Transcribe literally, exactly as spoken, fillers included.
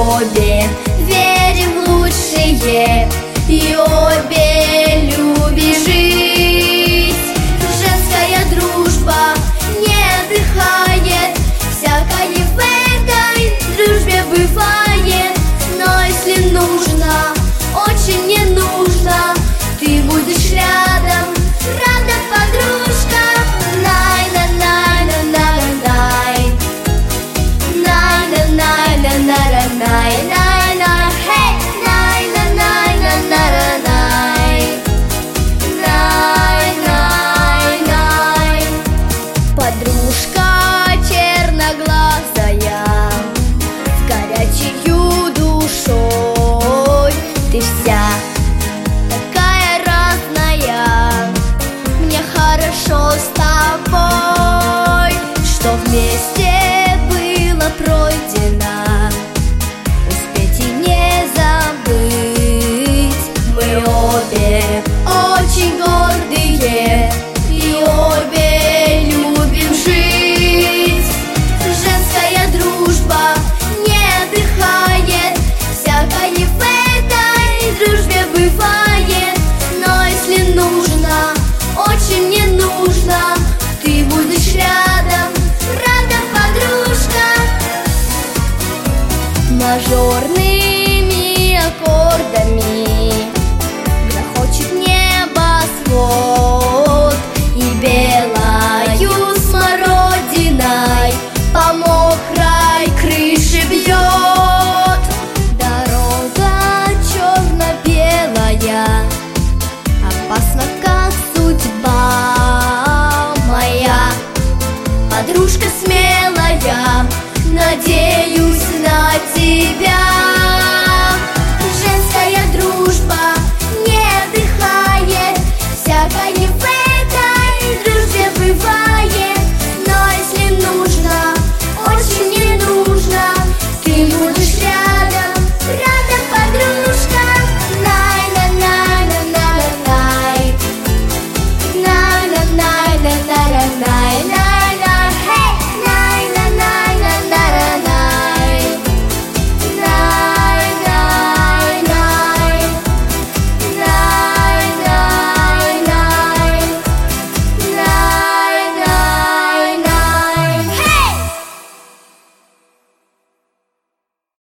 обе верим в лучшее и обе любим жить. Женская дружба не отдыхает, всякое в этой дружбе бывает. Но если нужно, очень не нужно, ты будешь рядом, рада подружка. Най-на-най-на-на-на-най, най-на-най-на-на-на-най, хей, най-на-най-на-на-на-най, най-най-най. Подружка черноглазая, с горячею душой, ты вся такая разная, мне хорошо с тобой, что вместе было пройдено, успеть и не забыть. Мы обе очень гордые и обе любим жить. Женская дружба не отдыхает, всякое в этой дружбе бывает. Но если нужно, очень не нужно, ты будешь рядом, рада подружка. Мажорными аккордами